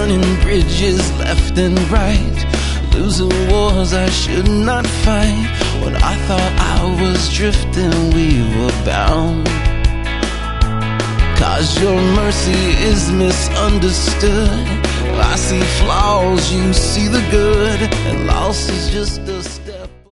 burning bridges left and right, losing wars I should not fight. When I thought I was drifting, we were bound. 'Cause your mercy is misunderstood. I see flaws, you see the good, and loss is just a